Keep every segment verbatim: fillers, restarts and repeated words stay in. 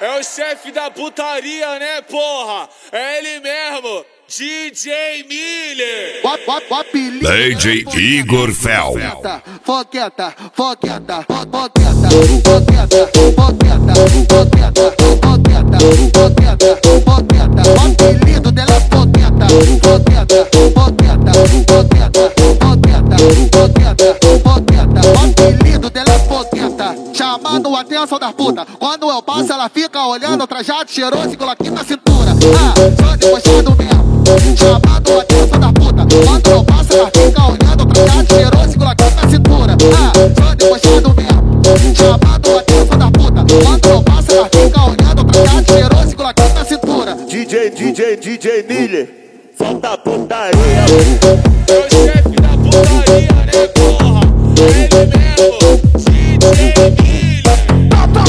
É o chefe da putaria, né, porra? É ele mesmo, D J Miller. D J Igor Fel. Foqueta, foqueta, foqueta, foqueta, foqueta, foqueta, foqueta, foqueta, foqueta. O apelido dela é foqueta, foqueta, foqueta, foqueta, foqueta, foqueta, foqueta. O apelido dela é foqueta, chamando a atenção das putas. Quando eu passo, ela fica olhando, trajado cheiroso e aqui na cintura. Ah, só debochado mesmo. Chamando a atenção da puta. Quando eu passo, ela fica olhando, trajado cheiroso e aqui na cintura. Ah, só debochado mesmo. Chamando a atenção da puta. Quando eu passo, ela fica olhando, trajado cheiroso e aqui na cintura. D J, D J, D J Miller, solta a putaria. É o chefe da putaria, né, porra? É ele mesmo, D J Miller.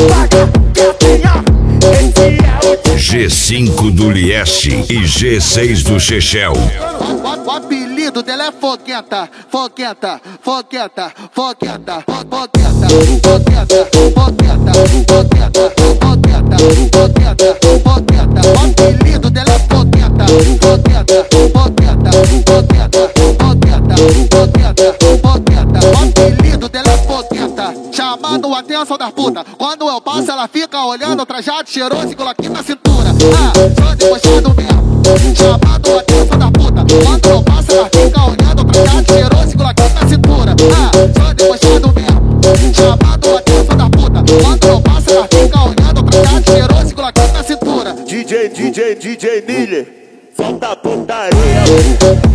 G cinco do Lieste e G seis do Chechel. O apelido dela é foqueta, foqueta, foqueta, foqueta, foqueta, foqueta, foqueta, foqueta, foqueta, foqueta, foqueta. O apelido dela é foqueta, foqueta, foqueta, foqueta, foqueta, foqueta, foqueta. O apelido dela é foqueta, chamando a atenção das putas. Quando eu passo, ela fica olhando, trajado cheiroso e aqui na cintura. Ah, só debochado mesmo, chamando a atenção da puta. Quando eu passo, ela fica olhando, trajado cheiroso e aqui na cintura. Ah, só debochado mesmo, chamando a atenção da puta. Quando eu passo, ela fica olhando, trajado cheiroso e aqui na cintura. D J, D J, D J Miller, solta a putaria.